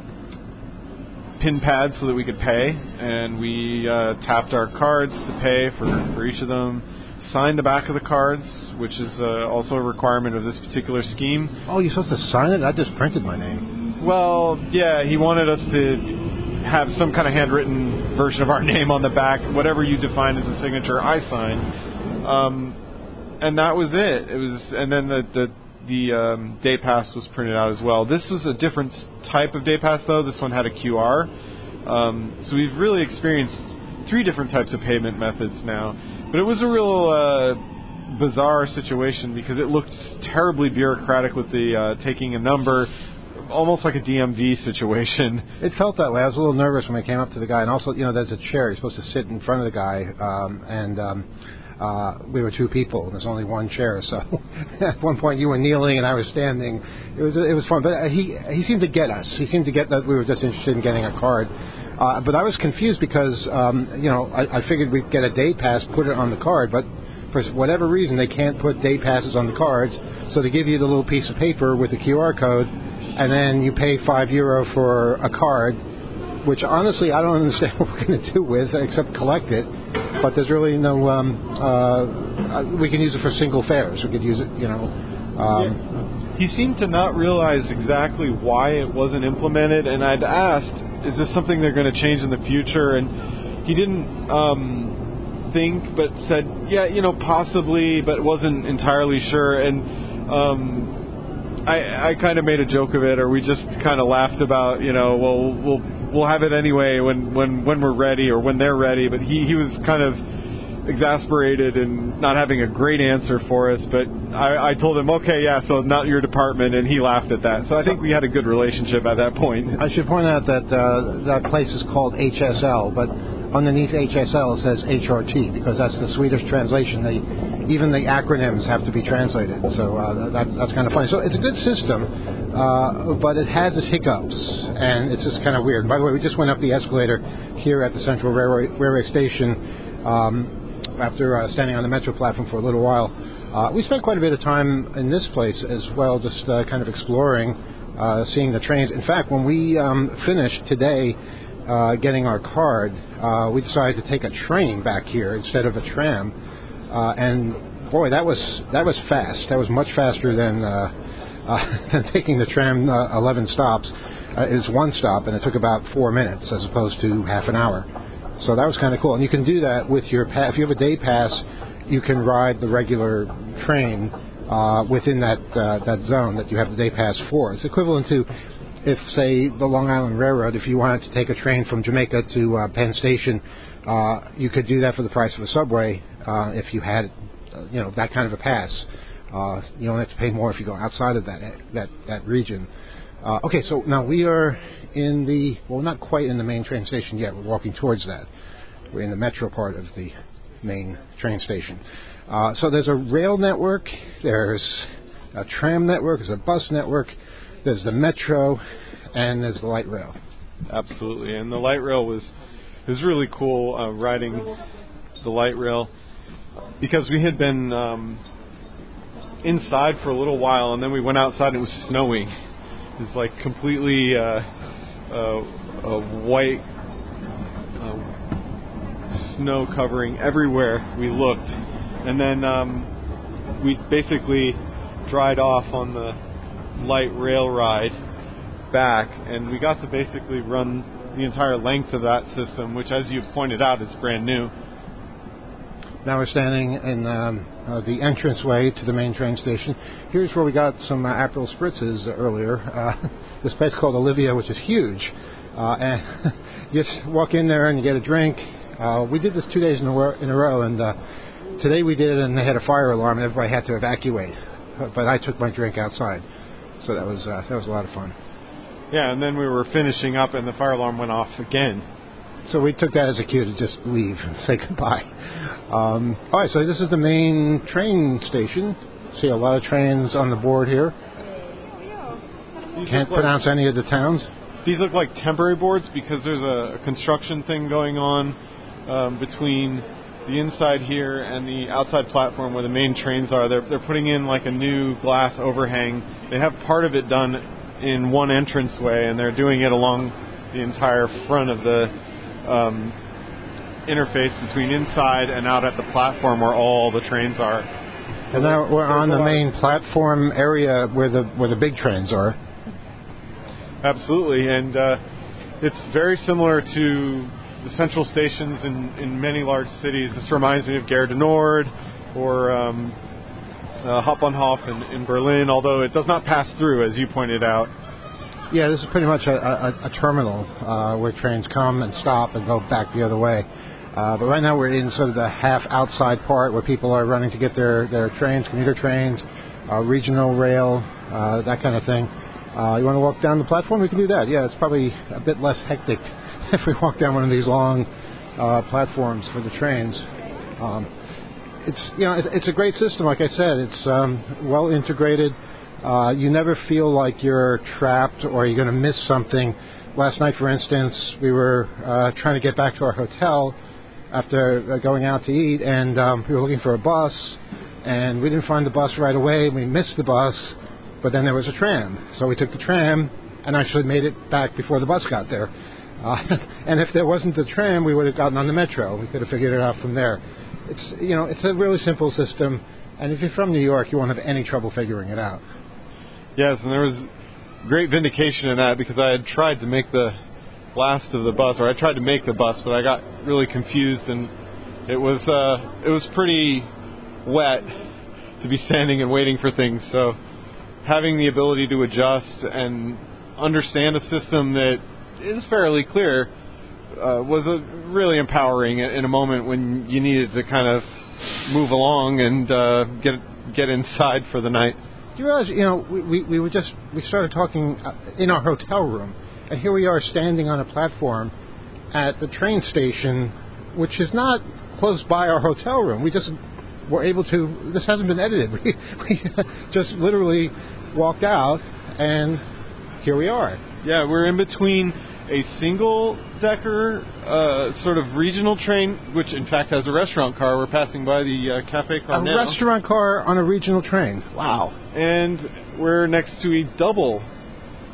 PIN pad so that we could pay, and we uh, tapped our cards to pay for, for each of them. Sign the back of the cards, which is uh, also a requirement of this particular scheme. Oh, you're supposed to sign it? I just printed my name. Well, yeah, he wanted us to have some kind of handwritten version of our name on the back, whatever you define as a signature, I signed. Um, and that was it. It was, and then the the, the um, day pass was printed out as well. This was a different type of day pass, though. This one had a Q R. Um, so we've really experienced three different types of payment methods now. But it was a real uh, bizarre situation because it looked terribly bureaucratic with the uh, taking a number, almost like a D M V situation. It felt that way. I was a little nervous when I came up to the guy. And also, you know, there's a chair. You're supposed to sit in front of the guy. Um, and um, uh, we were two people, and there's only one chair. So at one point you were kneeling and I was standing. It was it was fun. But he, he seemed to get us. He seemed to get that we were just interested in getting a card. Uh, but I was confused because, um, you know, I, I figured we'd get a day pass, put it on the card, but for whatever reason they can't put day passes on the cards, so they give you the little piece of paper with the Q R code, and then you pay five euro for a card, which honestly I don't understand what we're going to do with except collect it. But there's really no, um, uh, we can use it for single fares. We could use it, you know. Um, yeah. He seemed to not realize exactly why it wasn't implemented, and I'd asked, is this something they're going to change in the future? And he didn't um, think, but said, yeah, you know, possibly, but wasn't entirely sure. And um, I, I kind of made a joke of it, or we just kind of laughed about, you know, well, we'll we'll have it anyway when, when, when we're ready or when they're ready. But he, he was kind of exasperated and not having a great answer for us, but I, I told him, okay, yeah, so not your department, and he laughed at that. So I think we had a good relationship at that point. I should point out that uh, that place is called H S L, but underneath H S L it says H R T because that's the Swedish translation. They, even the acronyms have to be translated, so uh, that's, that's kind of funny. So it's a good system, uh, but it has its hiccups, and it's just kind of weird. By the way, we just went up the escalator here at the Central Railway, Railway Station um, after uh, standing on the metro platform for a little while. Uh, we spent quite a bit of time in this place as well, just uh, kind of exploring, uh, seeing the trains. In fact, when we um, finished today, uh, getting our card, uh, we decided to take a train back here instead of a tram. Uh, and boy, that was that was fast. That was much faster than uh, uh, than taking the tram uh, eleven stops. Uh, it was one stop, and it took about four minutes as opposed to half an hour. So that was kind of cool. And you can do that with your pass. If you have a day pass, you can ride the regular train uh, within that uh, that zone that you have the day pass for. It's equivalent to if, say, the Long Island Railroad, if you wanted to take a train from Jamaica to uh, Penn Station, uh, you could do that for the price of a subway uh, if you had, uh, you know, that kind of a pass. Uh, you only have to pay more if you go outside of that that that region. Uh, okay, so now we are in the, well, not quite in the main train station yet. We're walking towards that. We're in the metro part of the main train station. Uh, so there's a rail network, there's a tram network, there's a bus network, there's the metro, and there's the light rail. Absolutely, and the light rail was was really cool uh, riding the light rail because we had been um, inside for a little while, and then we went outside and it was snowing. It was like completely uh, uh, uh, white uh, snow covering everywhere we looked, and then um, we basically dried off on the light rail ride back, and we got to basically run the entire length of that system, which, as you pointed out, is brand new. Now we're standing in um, uh, the entranceway to the main train station. Here's where we got some uh, Aperol Spritzes earlier. Uh, this place called Olivia, which is huge. Uh, and you just walk in there and you get a drink. Uh, we did this two days in a row, in a row and uh, today we did it, and they had a fire alarm, and everybody had to evacuate. But I took my drink outside, so that was uh, that was a lot of fun. Yeah, and then we were finishing up, and the fire alarm went off again. So we took that as a cue to just leave and say goodbye. Um, all right, so this is the main train station. See a lot of trains on the board here. These Can't look pronounce like, any of the towns. These look like temporary boards because there's a construction thing going on um, between the inside here and the outside platform where the main trains are. They're, they're putting in like a new glass overhang. They have part of it done in one entranceway, and they're doing it along the entire front of the um, interface between inside and out at the platform where all the trains are. And now we're on the main platform area where the where the big trains are. Absolutely, and uh, it's very similar to the central stations in, in many large cities. This reminds me of Gare du Nord or um, uh, Hauptbahnhof in, in Berlin, although it does not pass through, as you pointed out. Yeah, this is pretty much a, a, a terminal uh, where trains come and stop and go back the other way. Uh, but right now we're in sort of the half outside part where people are running to get their, their trains, commuter trains, uh, regional rail, uh, that kind of thing. Uh, you want to walk down the platform? We can do that. Yeah, it's probably a bit less hectic if we walk down one of these long uh, platforms for the trains. Um, it's you know it's, it's a great system. Like I said, it's um, well integrated. Uh, you never feel like you're trapped or you're going to miss something. Last night, for instance, we were uh, trying to get back to our hotel after uh, going out to eat, and um, we were looking for a bus, and we didn't find the bus right away. We missed the bus, but then there was a tram. So we took the tram and actually made it back before the bus got there. Uh, and if there wasn't the tram, we would have gotten on the metro. We could have figured it out from there. It's you know it's a really simple system, and if you're from New York, you won't have any trouble figuring it out. Yes, and there was great vindication in that because I had tried to make the last of the bus, or I tried to make the bus, but I got really confused, and it was uh, it was pretty wet to be standing and waiting for things. So having the ability to adjust and understand a system that is fairly clear uh, was a really empowering in a moment when you needed to kind of move along and uh, get get inside for the night. Do you realize, you know, we, we, we were just, we started talking in our hotel room, and here we are standing on a platform at the train station, which is not close by our hotel room. We just were able to, this hasn't been edited. We, we just literally walked out, and here we are. Yeah, we're in between a single-decker uh, sort of regional train, which in fact has a restaurant car. We're passing by the uh, Cafe Carnel. A restaurant car on a regional train. Wow. And we're next to a double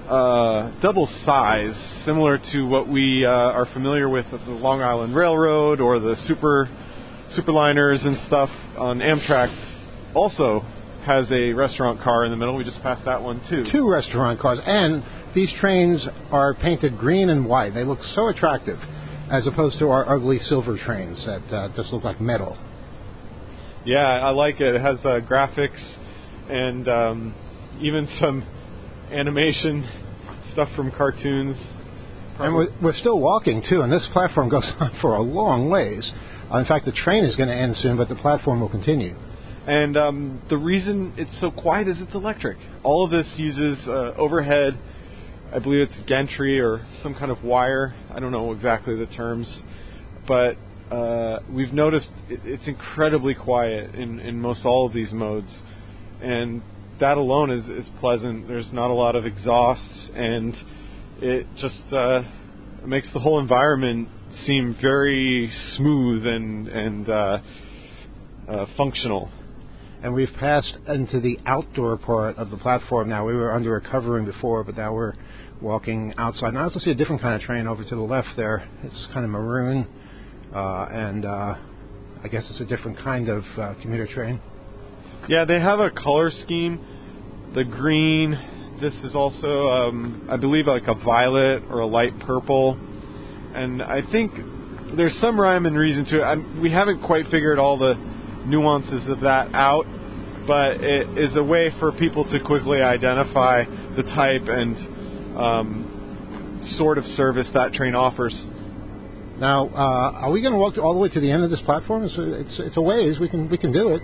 uh, double size, similar to what we uh, are familiar with at the Long Island Railroad or the super superliners and stuff on Amtrak, also has a restaurant car in the middle. We just passed that one too. Two restaurant cars, and these trains are painted green and white. They look so attractive, as opposed to our ugly silver trains that uh, just look like metal. Yeah, I like it. It has uh, graphics and um, even some animation stuff from cartoons. And we're, we're still walking, too, and this platform goes on for a long ways. Uh, in fact, the train is going to end soon, but the platform will continue. And um, the reason it's so quiet is it's electric. All of this uses uh, overhead, I believe it's gantry or some kind of wire. I don't know exactly the terms, but uh, we've noticed it, it's incredibly quiet in, in most all of these modes. And that alone is, is pleasant. There's not a lot of exhausts, and it just uh, makes the whole environment seem very smooth and, and uh, uh, functional. And we've passed into the outdoor part of the platform now. We were under a covering before, but now we're walking outside. Now let's see a different kind of train over to the left there. It's kind of maroon, uh, and uh, I guess it's a different kind of uh, commuter train. Yeah, they have a color scheme. The green, this is also, um, I believe, like a violet or a light purple. And I think there's some rhyme and reason to it. I'm, we haven't quite figured all the nuances of that out, but it is a way for people to quickly identify the type and um, sort of service that train offers. Now, uh, are we going to walk all the way to the end of this platform? It's it's, it's a ways. We can we can do it.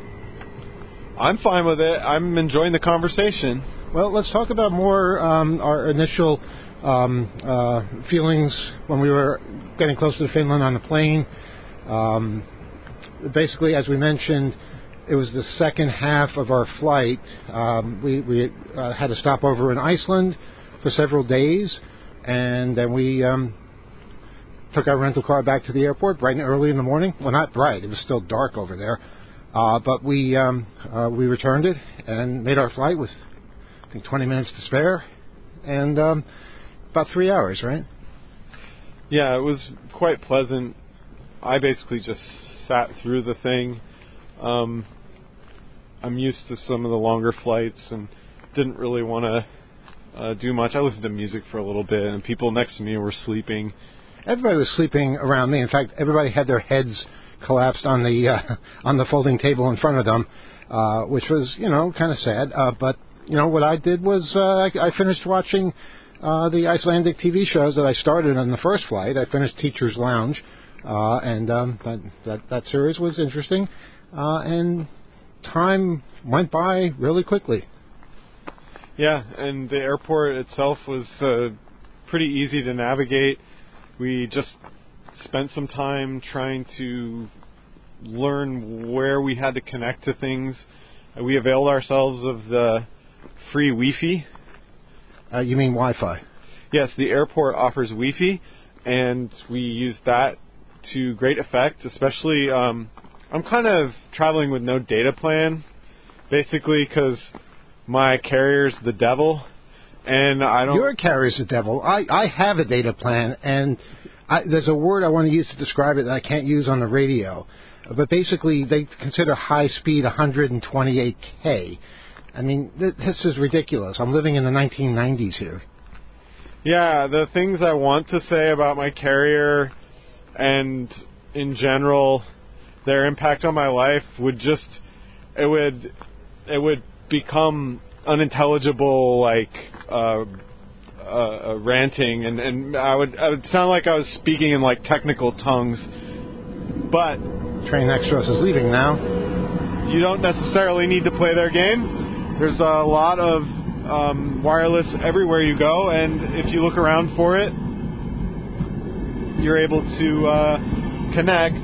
I'm fine with it. I'm enjoying the conversation. Well, let's talk about more um, our initial um, uh, feelings when we were getting close to Finland on the plane. Um, basically, as we mentioned, it was the second half of our flight. Um, we we uh, had a stopover in Iceland for several days, and then we um, took our rental car back to the airport bright and early in the morning. Well, not bright. It was still dark over there. Uh, but we um, uh, we returned it and made our flight with, I think, twenty minutes to spare, and um, about three hours, right? Yeah, it was quite pleasant. I basically just sat through the thing. Um, I'm used to some of the longer flights and didn't really want to uh, do much. I listened to music for a little bit, and people next to me were sleeping. Everybody was sleeping around me. In fact, everybody had their heads collapsed on the uh, on the folding table in front of them, uh, which was, you know, kind of sad. Uh, but, you know, what I did was uh, I, I finished watching uh, the Icelandic T V shows that I started on the first flight. I finished Teacher's Lounge, uh, and um, that, that, that series was interesting. Uh, and time went by really quickly. Yeah, and the airport itself was uh, pretty easy to navigate. We just spent some time trying to learn where we had to connect to things. Uh, we availed ourselves of the free Wi-Fi. Uh, you mean Wi-Fi? Yes, the airport offers Wi-Fi, and we used that to great effect, especially um, I'm kind of traveling with no data plan, basically because my carrier's the devil, and I don't... Your carrier's the devil. I, I have a data plan, and I, there's a word I want to use to describe it that I can't use on the radio. But basically, they consider high speed one hundred twenty-eight K. I mean, th- this is ridiculous. I'm living in the nineteen nineties here. Yeah, the things I want to say about my carrier and in general, their impact on my life would just, it would, it would become unintelligible, like, uh, uh, uh, ranting, and, and I would, I would sound like I was speaking in, like, technical tongues, but... Train Extras is leaving now. You don't necessarily need to play their game. There's a lot of um, wireless everywhere you go, and if you look around for it, you're able to uh, connect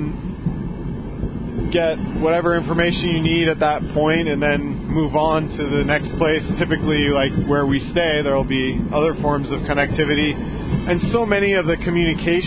and get whatever information you need at that point, and then move on to the next place. Typically, like where we stay, there will be other forms of connectivity, and so many of the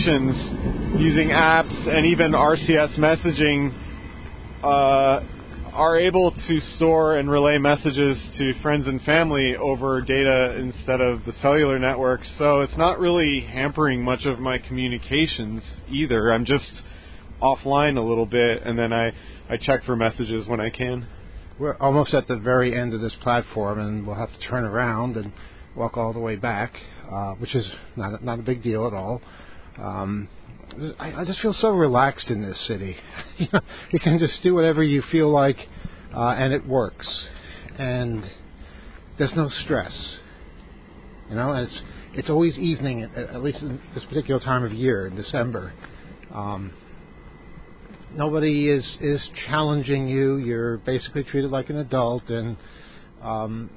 communications using apps and even R C S messaging uh, are able to store and relay messages to friends and family over data instead of the cellular networks, so it's not really hampering much of my communications either. I'm just offline a little bit, and then I, I check for messages when I can. We're almost at the very end of this platform, and we'll have to turn around and walk all the way back, uh, which is not, not a big deal at all. Um, I, I just feel so relaxed in this city. you know, you can just do whatever you feel like, uh, and it works. And there's no stress. You know, and it's it's always evening, at, at least in this particular time of year, in December. Um, nobody is, is challenging you. You're basically treated like an adult, and um,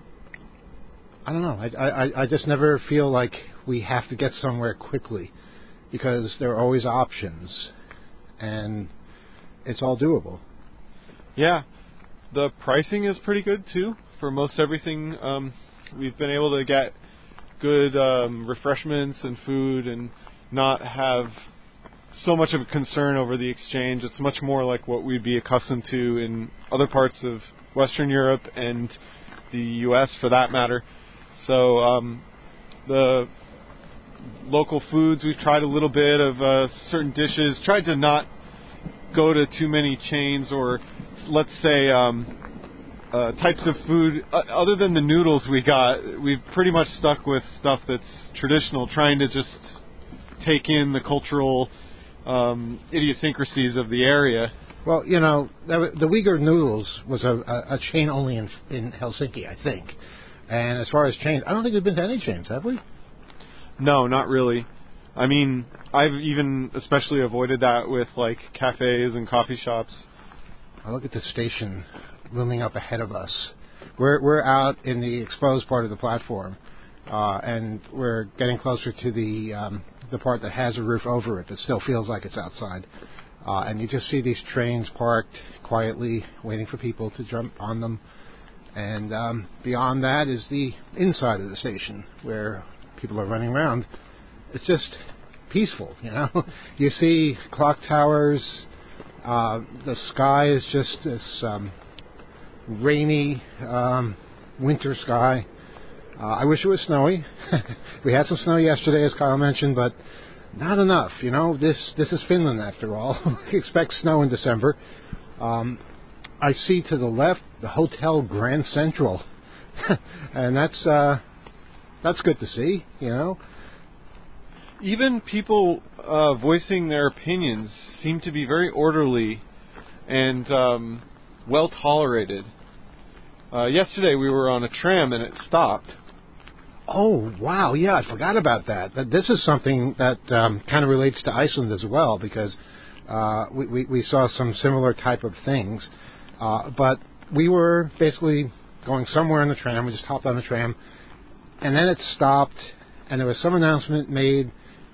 I don't know. I, I, I just never feel like we have to get somewhere quickly, because there are always options, and it's all doable. Yeah, the pricing is pretty good too for most everything. Um, we've been able to get good um, refreshments and food, and not have so much of a concern over the exchange. It's much more like what we'd be accustomed to in other parts of Western Europe and the U S for that matter. So um, the local foods, we've tried a little bit of uh, certain dishes, tried to not go to too many chains or, let's say, um, uh, types of food. Uh, other than the noodles we got, we've pretty much stuck with stuff that's traditional, trying to just take in the cultural um, idiosyncrasies of the area. Well, you know, the Uyghur Noodles was a, a, a chain only in, in Helsinki, I think. And as far as chains, I don't think we've been to any chains, have we? No, not really. I mean, I've even especially avoided that with, like, cafes and coffee shops. I look at the station looming up ahead of us. We're we're out in the exposed part of the platform, uh, and we're getting closer to the um, the part that has a roof over it that still feels like it's outside. Uh, and you just see these trains parked quietly, waiting for people to jump on them. And um, beyond that is the inside of the station, where people are running around. It's just peaceful, you know. You see clock towers. Uh, the sky is just this um, rainy um, winter sky. Uh, I wish it was snowy. We had some snow yesterday, as Kyle mentioned, but not enough. You know, this this is Finland after all. Expect snow in December. Um, I see to the left the Hotel Grand Central, and that's uh, that's good to see. You know, even people uh, voicing their opinions seem to be very orderly and um, well tolerated. Uh, yesterday we were on a tram and it stopped. Oh, wow, yeah, I forgot about that. That this is something that um, kind of relates to Iceland as well, because uh, we, we, we saw some similar type of things. Uh, but we were basically going somewhere in the tram. We just hopped on the tram, and then it stopped, and there was some announcement made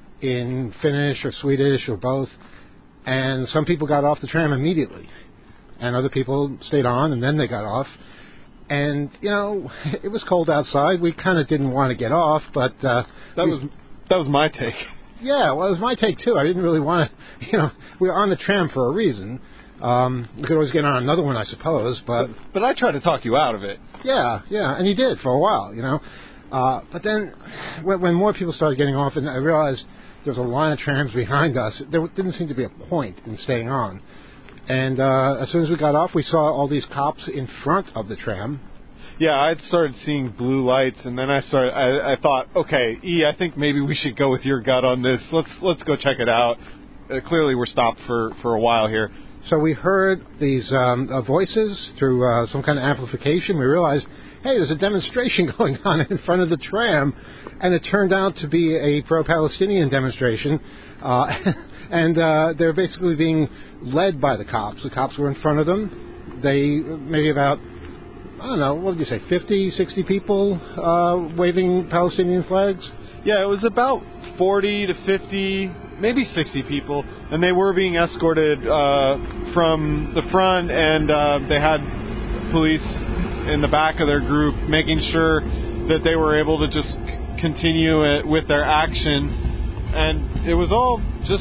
in Finnish or Swedish or both, and some people got off the tram immediately, and other people stayed on, and then they got off. And, you know, it was cold outside. We kind of didn't want to get off, but... Uh, that we, was that was my take. Yeah, well, it was my take, too. I didn't really want to... You know, we were on the tram for a reason. Um, we could always get on another one, I suppose, but... But, but I tried to talk you out of it. Yeah, yeah, and you did for a while, you know. Uh, but then, when, when more people started getting off, and I realized there was a line of trams behind us, there didn't seem to be a point in staying on. And uh, as soon as we got off, we saw all these cops in front of the tram. Yeah, I'd started seeing blue lights, and then I started. I, I thought, okay, E, I think maybe we should go with your gut on this. Let's let's go check it out. Uh, clearly, we're stopped for, for a while here. So we heard these um, uh, voices through uh, some kind of amplification. We realized, hey, there's a demonstration going on in front of the tram, and it turned out to be a pro-Palestinian demonstration. Uh, and uh, they're basically being led by the cops. The cops were in front of them. They, maybe about, I don't know, what did you say, fifty, sixty people uh, waving Palestinian flags? Yeah, it was about forty to fifty, maybe sixty people, and they were being escorted uh, from the front, and uh, they had police in the back of their group making sure that they were able to just continue it with their action. And it was all just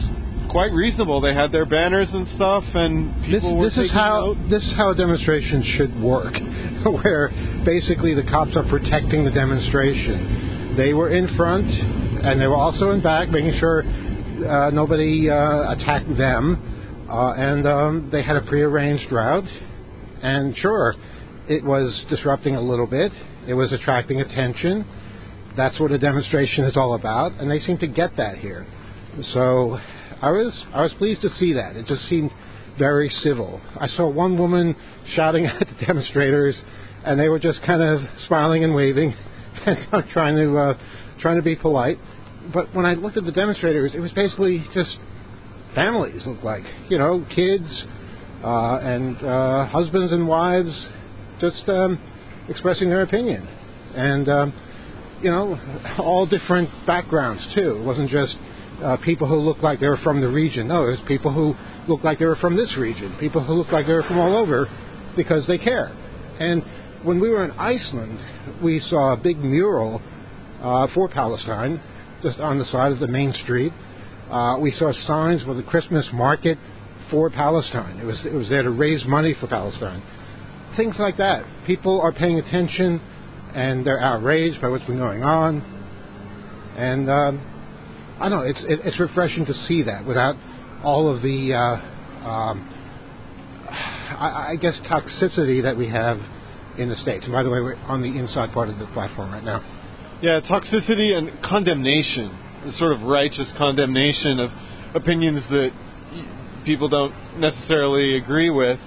quite reasonable. They had their banners and stuff, and This, people were this is taking how note. this is how a demonstration should work, where basically the cops are protecting the demonstration. They were in front, and they were also in back, making sure uh, nobody uh, attacked them. Uh, and um, they had a prearranged route. And sure, it was disrupting a little bit. It was attracting attention. That's what a demonstration is all about, and they seem to get that here. So I was I was pleased to see that. It just seemed very civil. I saw one woman shouting at the demonstrators, and they were just kind of smiling and waving and trying to uh, trying to be polite. But when I looked at the demonstrators, it was basically just families, looked like, you know, kids uh, and uh, husbands and wives, just um, expressing their opinion, and um, you know, all different backgrounds too. It wasn't just uh, people who looked like they were from the region. No, it was people who looked like they were from this region, people who looked like they were from all over because they care. And when we were in Iceland, we saw a big mural uh, for Palestine just on the side of the main street. Uh, we saw signs with a Christmas market for Palestine. It was it was there to raise money for Palestine. Things like that. People are paying attention, and they're outraged by what's been going on. And um, I don't know, it's it, it's refreshing to see that without all of the, uh, um, I, I guess, toxicity that we have in the States. And by the way, we're on the inside part of the platform right now. Yeah, toxicity and condemnation, the sort of righteous condemnation of opinions that y- people don't necessarily agree with.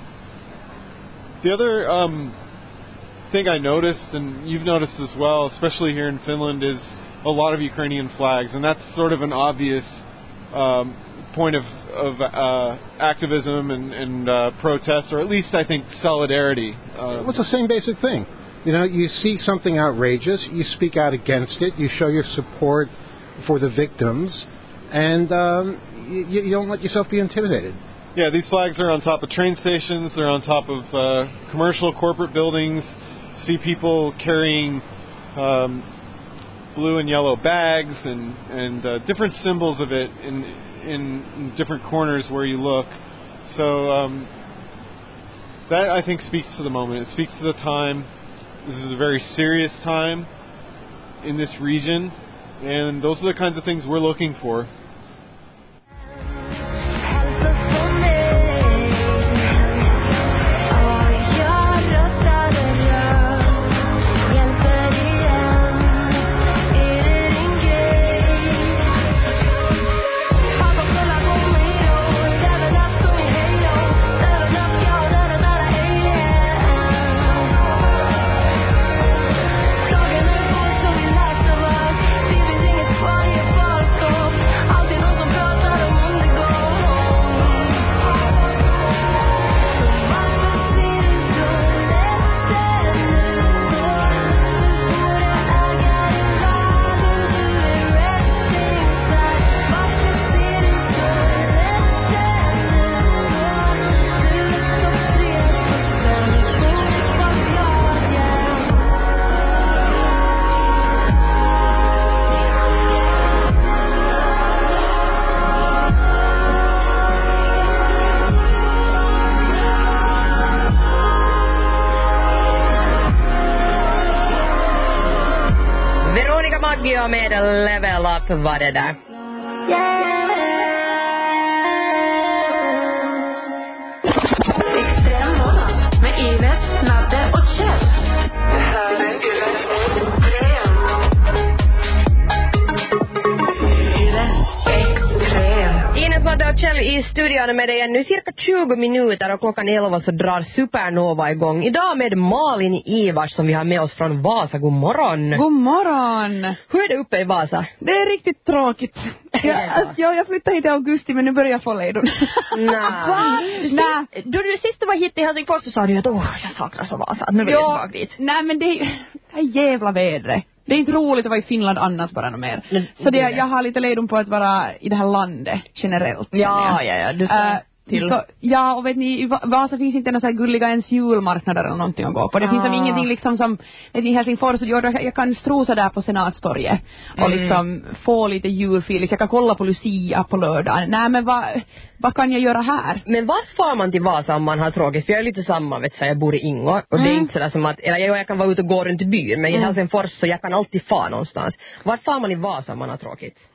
The other um, thing I noticed, and you've noticed as well, especially here in Finland, is a lot of Ukrainian flags, and that's sort of an obvious um, point of, of uh, activism and, and uh, protest, or at least I think solidarity. Um, Well, it's the same basic thing. You know, you see something outrageous, you speak out against it, you show your support for the victims, and um, you, you don't let yourself be intimidated. Yeah, these flags are on top of train stations, they're on top of uh, commercial corporate buildings. See people carrying um, blue and yellow bags and, and uh, different symbols of it in, in, in different corners where you look. So um, that, I think, speaks to the moment. It speaks to the time. This is a very serious time in this region, and those are the kinds of things we're looking for. Maggio meidän Level Up var det där. Extrem månad med Ines, Nadde och Kjell. Det här är Extrem. Ines, Nadde och Kjell i studion med dig nu cirka tjugo minuter och klockan elva så drar Supernova igång. Idag med Malin Ivars som vi har med oss från Vasa. God morgon. God morgon. Hur är det uppe i Vasa? Det är riktigt tråkigt. Jag, alltså, jag, jag flyttade hit i augusti men nu börjar jag få lejdon. Nej. Nej. Då du sist var hit i Helsingfors så sa du att åh, jag saknar så Vasa. Nu vill jag tillbaka dit. Nej men det är det är jävla vädret. Det är inte roligt att vara i Finland annars bara något mer. Men, så det, jag har lite lejdon på att vara i det här landet generellt. Ja, ja, ja. Du uh, till. Så, ja, och vet ni, i Vasa finns inte några så här gulliga ens julmarknader eller någonting att gå på. Det ah. finns som ingenting liksom som, vet ni, i Helsingfors, jag, jag kan strosa där på Senatstorget och mm. liksom få lite julfil. Jag kan kolla på Lucia på lördag. Nej, men vad, vad kan jag göra här? Men vad får man till Vasa om man har tråkigt? För jag är lite samma, vet du, jag bor i Ingo. Och mm. det är inte sådär som att, eller jag, jag kan vara ute och gå runt i byn, men mm. i Helsingfors så jag kan alltid få någonstans. Vad får man i Vasa om man har tråkigt?